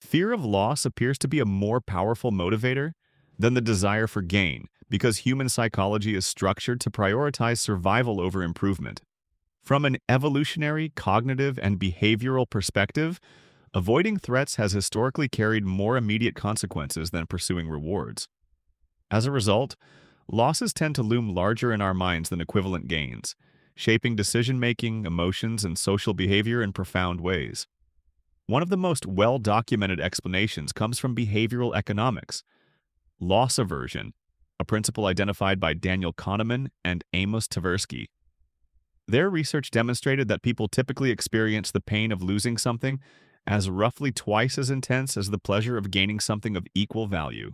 Fear of loss appears to be a more powerful motivator than the desire for gain because human psychology is structured to prioritize survival over improvement. From an evolutionary, cognitive, and behavioral perspective, avoiding threats has historically carried more immediate consequences than pursuing rewards. As a result, losses tend to loom larger in our minds than equivalent gains, shaping decision-making, emotions, and social behavior in profound ways. One of the most well-documented explanations comes from behavioral economics, loss aversion, a principle identified by Daniel Kahneman and Amos Tversky. Their research demonstrated that people typically experience the pain of losing something as roughly twice as intense as the pleasure of gaining something of equal value.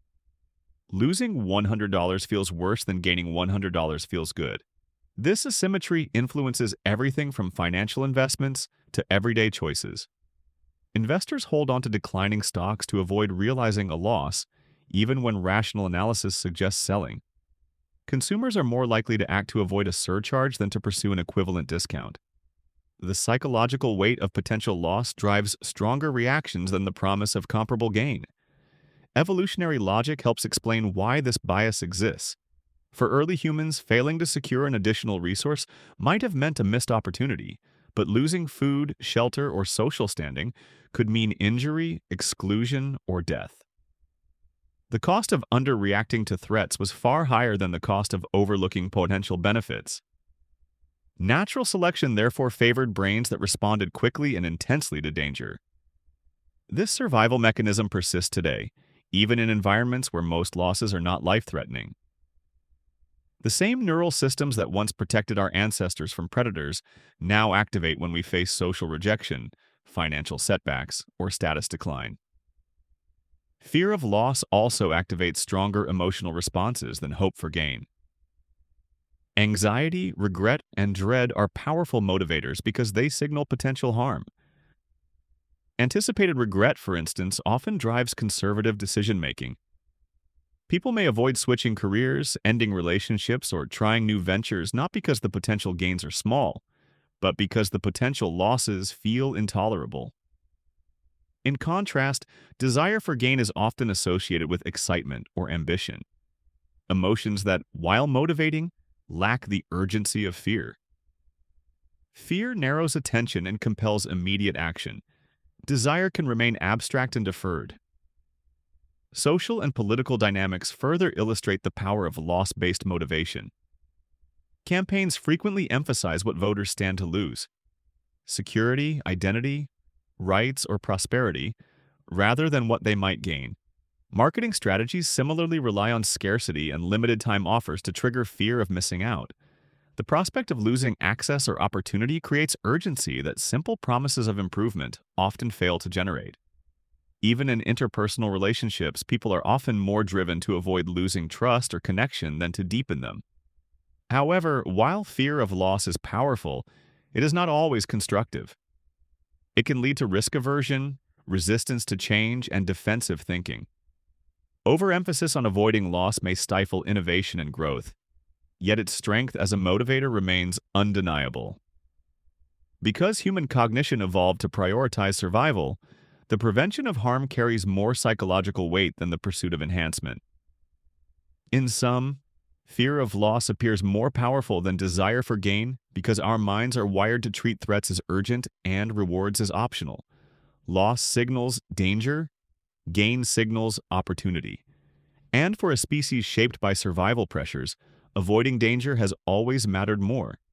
Losing $100 feels worse than gaining $100 feels good. This asymmetry influences everything from financial investments to everyday choices. Investors hold on to declining stocks to avoid realizing a loss, even when rational analysis suggests selling. Consumers are more likely to act to avoid a surcharge than to pursue an equivalent discount. The psychological weight of potential loss drives stronger reactions than the promise of comparable gain. Evolutionary logic helps explain why this bias exists. For early humans, failing to secure an additional resource might have meant a missed opportunity, but losing food, shelter, or social standing could mean injury, exclusion, or death. The cost of underreacting to threats was far higher than the cost of overlooking potential benefits. Natural selection therefore favored brains that responded quickly and intensely to danger. This survival mechanism persists today, even in environments where most losses are not life-threatening. The same neural systems that once protected our ancestors from predators now activate when we face social rejection, financial setbacks, or status decline. Fear of loss also activates stronger emotional responses than hope for gain. Anxiety, regret, and dread are powerful motivators because they signal potential harm. Anticipated regret, for instance, often drives conservative decision-making. People may avoid switching careers, ending relationships, or trying new ventures not because the potential gains are small, but because the potential losses feel intolerable. In contrast, desire for gain is often associated with excitement or ambition, emotions that, while motivating, lack the urgency of fear. Fear narrows attention and compels immediate action. Desire can remain abstract and deferred. Social and political dynamics further illustrate the power of loss-based motivation. Campaigns frequently emphasize what voters stand to lose: security, identity, rights, or prosperity, rather than what they might gain. Marketing strategies similarly rely on scarcity and limited-time offers to trigger fear of missing out. The prospect of losing access or opportunity creates urgency that simple promises of improvement often fail to generate. Even in interpersonal relationships, people are often more driven to avoid losing trust or connection than to deepen them. However, while fear of loss is powerful, it is not always constructive. It can lead to risk aversion, resistance to change, and defensive thinking. Overemphasis on avoiding loss may stifle innovation and growth, yet its strength as a motivator remains undeniable. Because human cognition evolved to prioritize survival, the prevention of harm carries more psychological weight than the pursuit of enhancement. In sum, fear of loss appears more powerful than desire for gain because our minds are wired to treat threats as urgent and rewards as optional. Loss signals danger, gain signals opportunity. And for a species shaped by survival pressures, avoiding danger has always mattered more.